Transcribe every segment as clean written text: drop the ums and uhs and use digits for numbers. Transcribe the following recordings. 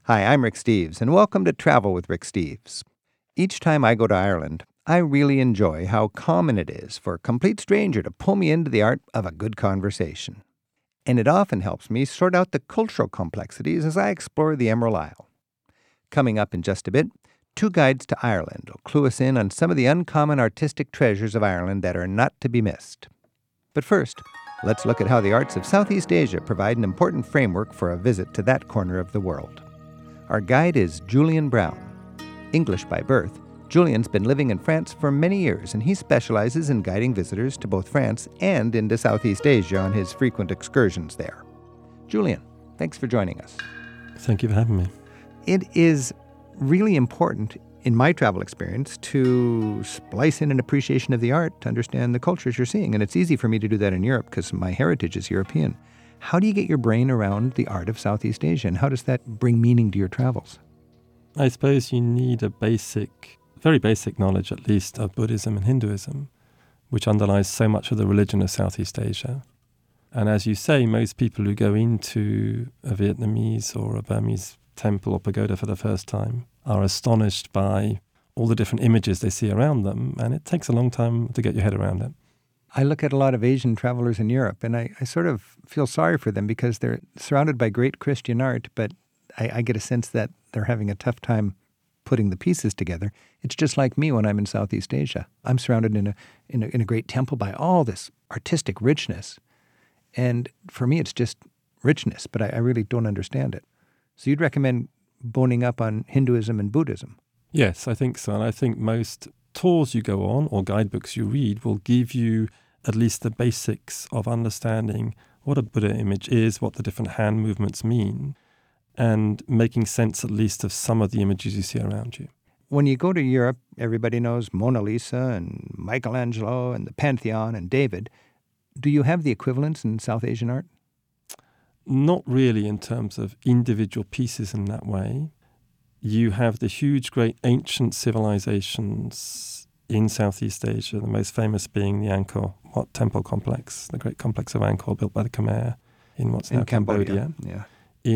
Hi, I'm Rick Steves, and welcome to Travel with Rick Steves. Each time I go to Ireland, I really enjoy how common it is for a complete stranger to pull me into the art of a good conversation. And it often helps me sort out the cultural complexities as I explore the Emerald Isle. Coming up in just a bit, two guides to Ireland will clue us in on some of the uncommon artistic treasures of Ireland that are not to be missed. But first, let's look at how the arts of Southeast Asia provide an important framework for a visit to that corner of the world. Our guide is Julian Brown. English by birth, Julian's been living in France for many years, and he specializes in guiding visitors to both France and into Southeast Asia on his frequent excursions there. Julian, thanks for joining us. Thank you for having me. It is really important in my travel experience to splice in an appreciation of the art to understand the cultures you're seeing, and it's easy for me to do that in Europe because my heritage is European. How do you get your brain around the art of Southeast Asia, and how does that bring meaning to your travels? I suppose you need a very basic knowledge at least of Buddhism and Hinduism, which underlies so much of the religion of Southeast Asia. And as you say, most people who go into a Vietnamese or a Burmese temple or pagoda for the first time are astonished by all the different images they see around them, and it takes a long time to get your head around it. I look at a lot of Asian travelers in Europe, and I sort of feel sorry for them because they're surrounded by great Christian art, but I get a sense that they're having a tough time putting the pieces together. It's just like me when I'm in Southeast Asia. I'm surrounded in a great temple by all this artistic richness, and for me it's just richness, but I really don't understand it. So you'd recommend boning up on Hinduism and Buddhism? Yes, I think so. And I think most tours you go on or guidebooks you read will give you at least the basics of understanding what a Buddha image is, what the different hand movements mean, and making sense at least of some of the images you see around you. When you go to Europe, everybody knows Mona Lisa and Michelangelo and the Pantheon and David. Do you have the equivalents in South Asian art? Not really in terms of individual pieces in that way. You have the huge, great ancient civilizations in Southeast Asia, the most famous being the Angkor Wat temple complex, the great complex of Angkor built by the Khmer in what's now Cambodia. Yeah.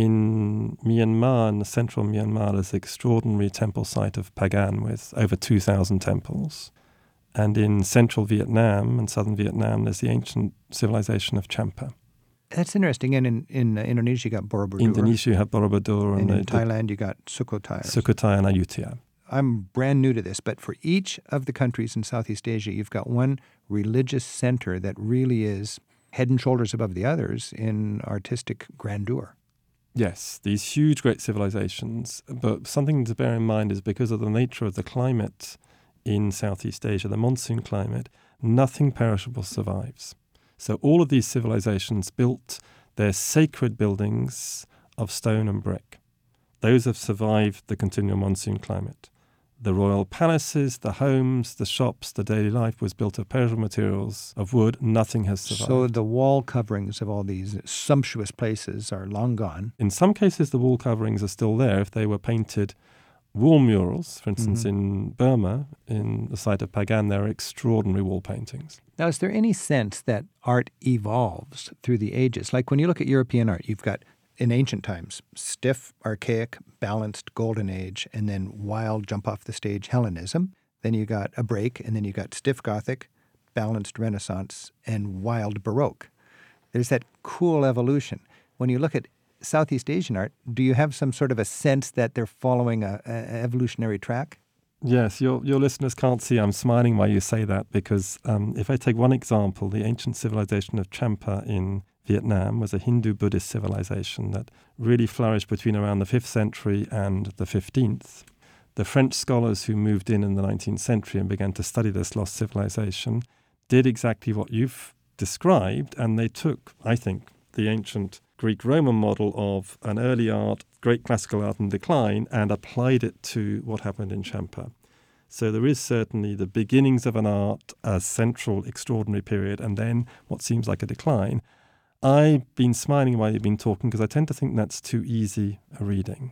In Myanmar, in the central Myanmar, there's an extraordinary temple site of Pagan with over 2,000 temples. And in central Vietnam and southern Vietnam, there's the ancient civilization of Champa. That's interesting. And in Indonesia, you got Borobudur. Indonesia, you have Borobudur. And in Thailand, you got Sukhothai. Sukhothai and Ayutthaya. I'm brand new to this, but for each of the countries in Southeast Asia, you've got one religious center that really is head and shoulders above the others in artistic grandeur. Yes, these huge, great civilizations. But something to bear in mind is because of the nature of the climate in Southeast Asia, the monsoon climate, nothing perishable survives. So all of these civilizations built their sacred buildings of stone and brick. Those have survived the continual monsoon climate. The royal palaces, the homes, the shops, the daily life was built of perishable materials, of wood. Nothing has survived. So the wall coverings of all these sumptuous places are long gone. In some cases, the wall coverings are still there if they were painted wall murals. For instance, in Burma, in the site of Pagan, there are extraordinary wall paintings. Now, is there any sense that art evolves through the ages? Like when you look at European art, you've got, in ancient times, stiff, archaic, balanced Golden Age, and then wild, jump-off-the-stage Hellenism. Then you got a break, and then you got stiff Gothic, balanced Renaissance, and wild Baroque. There's that cool evolution. When you look at Southeast Asian art, do you have some sort of a sense that they're following an evolutionary track? Yes, your listeners can't see I'm smiling while you say that because if I take one example, the ancient civilization of Champa in Vietnam was a Hindu-Buddhist civilization that really flourished between around the 5th century and the 15th. The French scholars who moved in the 19th century and began to study this lost civilization did exactly what you've described, and they took, I think, the ancient Greek-Roman model of an early art, great classical art in decline, and applied it to what happened in Champa. So there is certainly the beginnings of an art, a central extraordinary period, and then what seems like a decline. I've been smiling while you've been talking because I tend to think that's too easy a reading.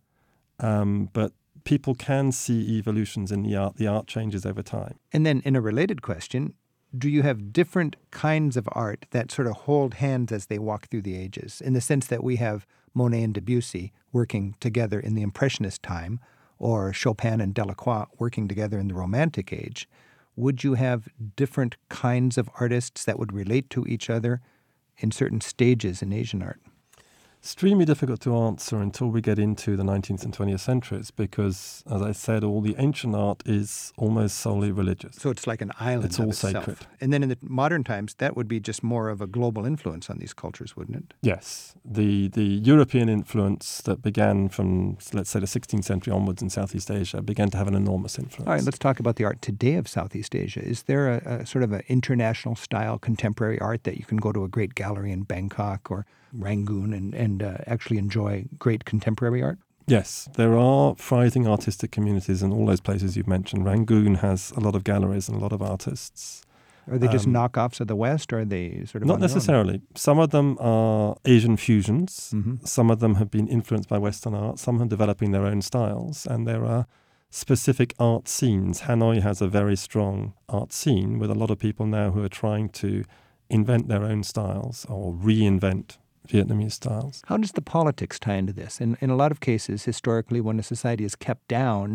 But people can see evolutions in the art. The art changes over time. And then in a related question, do you have different kinds of art that sort of hold hands as they walk through the ages, in the sense that we have Monet and Debussy working together in the Impressionist time, or Chopin and Delacroix working together in the Romantic age, would you have different kinds of artists that would relate to each other in certain stages in Asian art? Extremely difficult to answer until we get into the 19th and 20th centuries because, as I said, all the ancient art is almost solely religious. So it's like an island It's all itself. sacred. And then in the modern times, that would be just more of a global influence on these cultures, wouldn't it? Yes. The European influence that began from, let's say, the 16th century onwards in Southeast Asia began to have an enormous influence. All right, let's talk about the art today of Southeast Asia. Is there a sort of an international style contemporary art that you can go to a great gallery in Bangkok or Rangoon and actually enjoy great contemporary art? Yes, there are thriving artistic communities in all those places you've mentioned. Rangoon has a lot of galleries and a lot of artists. Are they just knockoffs of the West, or are they sort of Not on their own? necessarily. Some of them are Asian fusions. Mhm. Some of them have been influenced by Western art. Some are developing their own styles. And there are specific art scenes. Hanoi has a very strong art scene with a lot of people now who are trying to invent their own styles or reinvent Vietnamese styles. How does the politics tie into this? In a lot of cases, historically, when a society is kept down,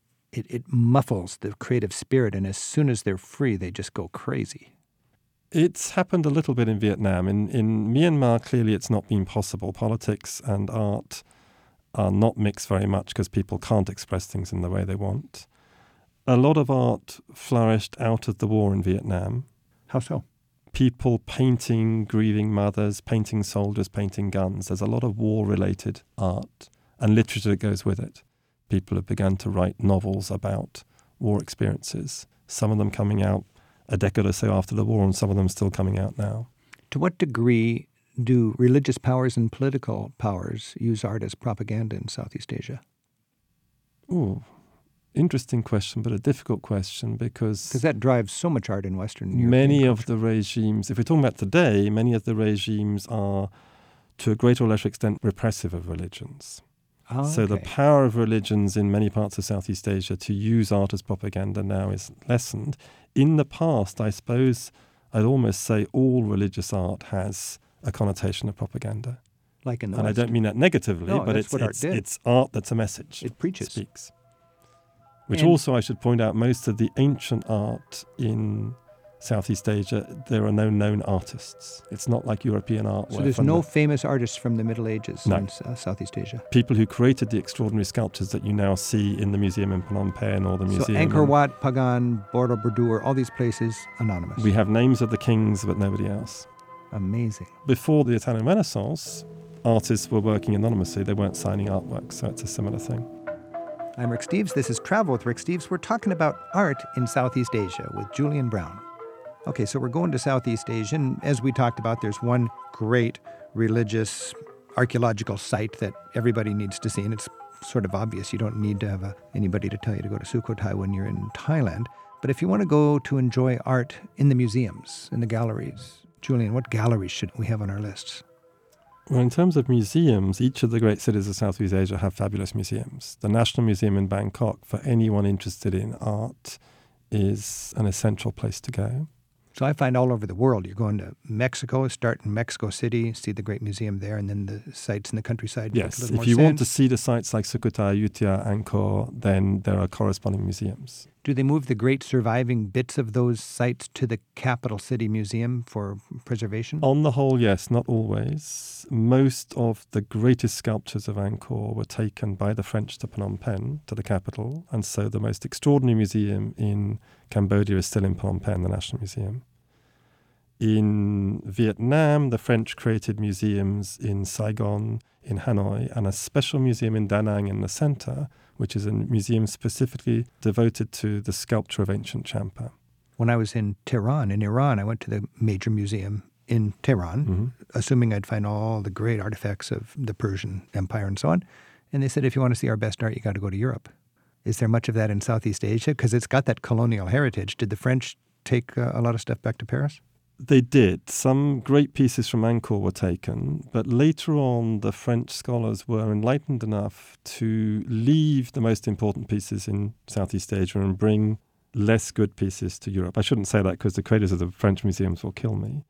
it muffles the creative spirit, and as soon as they're free, they just go crazy. It's happened a little bit in Vietnam. In Myanmar, clearly it's not been possible. Politics and art are not mixed very much because people can't express things in the way they want. A lot of art flourished out of the war in Vietnam. How so? People painting grieving mothers, painting soldiers, painting guns. There's a lot of war-related art and literature that goes with it. People have begun to write novels about war experiences, some of them coming out a decade or so after the war and some of them still coming out now. To what degree do religious powers and political powers use art as propaganda in Southeast Asia? Ooh, interesting question, but a difficult question because that drives so much art in Western European many culture. of the regimes, if we're talking about today, many of the regimes are to a greater or lesser extent repressive of religions. Oh, So the okay. power of religions in many parts of Southeast Asia to use art as propaganda now is lessened. In the past, I suppose I'd almost say all religious art has a connotation of propaganda. Like in the And West. I don't mean that negatively, No, but that's what art did. it's art that's a message. It preaches. Speaks. Which And- also, I should point out, most of the ancient art in Southeast Asia, there are no known artists. It's not like European art. So where there's from no the famous artists from the Middle Ages No. in Southeast Asia. people who created the extraordinary sculptures that you now see in the museum in Phnom Penh or the So museum. Angkor in- Wat, Pagan, Borobudur, all these places, anonymous. We have names of the kings, but nobody else. Amazing. Before the Italian Renaissance, artists were working anonymously. They weren't signing artworks, so it's a similar thing. I'm Rick Steves. This is Travel with Rick Steves. We're talking about art in Southeast Asia with Julian Brown. Okay, so we're going to Southeast Asia, and as we talked about, there's one great religious archaeological site that everybody needs to see, and it's sort of obvious. You don't need to have anybody to tell you to go to Sukhothai when you're in Thailand. But if you want to go to enjoy art in the museums, in the galleries, Julian, what galleries should we have on our lists? Well, in terms of museums, each of the great cities of Southeast Asia have fabulous museums. The National Museum in Bangkok, for anyone interested in art, is an essential place to go. So I find all over the world, you're going to Mexico, start in Mexico City, see the great museum there, and then the sites in the countryside. make a Yes, little if more you want to sense. see the sites like Sukhothai, Ayutthaya, Angkor, then there are corresponding museums. Do they move the great surviving bits of those sites to the capital city museum for preservation? On the whole, yes, not always. Most of the greatest sculptures of Angkor were taken by the French to Phnom Penh, to the capital, and so the most extraordinary museum in Cambodia is still in Phnom Penh, the National Museum. In Vietnam, the French created museums in Saigon, in Hanoi, and a special museum in Da Nang in the center, which is a museum specifically devoted to the sculpture of ancient Champa. When I was in Tehran, in Iran, I went to the major museum in Tehran, assuming I'd find all the great artifacts of the Persian Empire and so on. And they said, if you want to see our best art, you got to go to Europe. Is there much of that in Southeast Asia? Because it's got that colonial heritage. Did the French take a lot of stuff back to Paris? They did. Some great pieces from Angkor were taken, but later on the French scholars were enlightened enough to leave the most important pieces in Southeast Asia and bring less good pieces to Europe. I shouldn't say that because the creators of the French museums will kill me.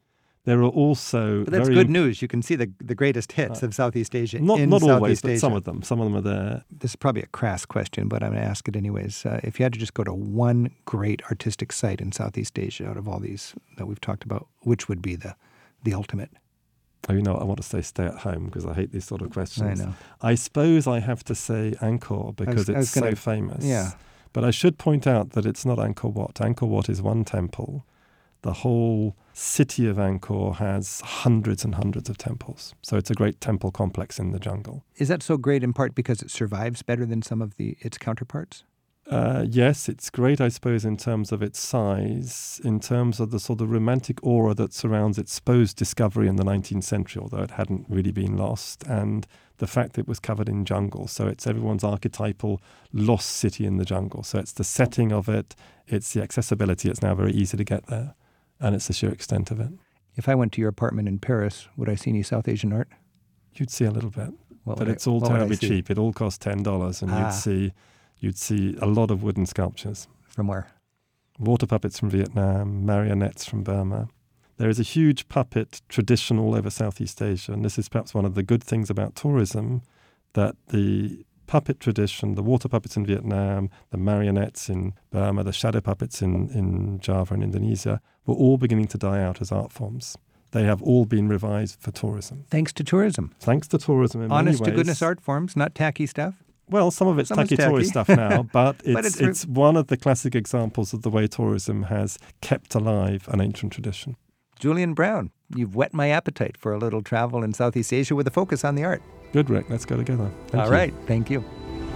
There are also But that's good news. You can see the greatest hits of Southeast Asia not Southeast always, but Asia. some of them. Some of them are there. This is probably a crass question, but I'm going to ask it anyways. If you had to just go to one great artistic site in Southeast Asia out of all these that we've talked about, which would be the ultimate? Oh, you know, I want to say stay at home because I hate these sort of questions. I know. I suppose I have to say Angkor because it's so famous. Yeah. But I should point out that it's not Angkor Wat. Angkor Wat is one temple. The whole city of Angkor has hundreds and hundreds of temples. So it's a great temple complex in the jungle. Is that so great in part because it survives better than some of its counterparts? Yes, it's great, I suppose, in terms of its size, in terms of the sort of romantic aura that surrounds its supposed discovery in the 19th century, although it hadn't really been lost, and the fact that it was covered in jungle. So it's everyone's archetypal lost city in the jungle. So it's the setting of it, it's the accessibility, it's now very easy to get there, and it's the sheer extent of it. If I went to your apartment in Paris, would I see any South Asian art? You'd see a little bit, but it's all terribly cheap. It all costs $10, and you'd see a lot of wooden sculptures. From where? Water puppets from Vietnam, marionettes from Burma. There is a huge puppet tradition all over Southeast Asia, and this is perhaps one of the good things about tourism, that the puppet tradition, the water puppets in Vietnam, the marionettes in Burma, the shadow puppets in Java and Indonesia, were all beginning to die out as art forms. They have all been revised for tourism. Thanks to tourism. Thanks to tourism in many ways. Honest-to-goodness art forms, not tacky stuff. Well, some of it's tacky tourist stuff now, but it's one of the classic examples of the way tourism has kept alive an ancient tradition. Julian Brown, you've whet my appetite for a little travel in Southeast Asia with a focus on the art. Good, Rick. Let's go together. All right. Thank you.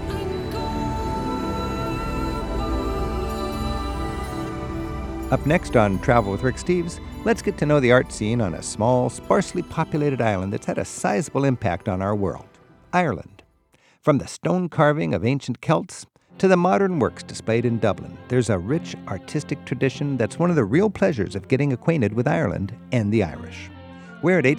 Up next on Travel with Rick Steves, let's get to know the art scene on a small, sparsely populated island that's had a sizable impact on our world, Ireland. From the stone carving of ancient Celts to the modern works displayed in Dublin, there's a rich artistic tradition that's one of the real pleasures of getting acquainted with Ireland and the Irish. We're at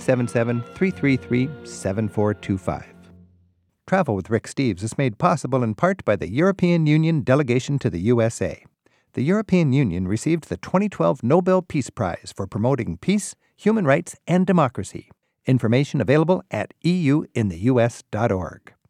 877-333-7425. Travel with Rick Steves is made possible in part by the European Union delegation to the USA. The European Union received the 2012 Nobel Peace Prize for promoting peace, human rights, and democracy. Information available at euintheus.org.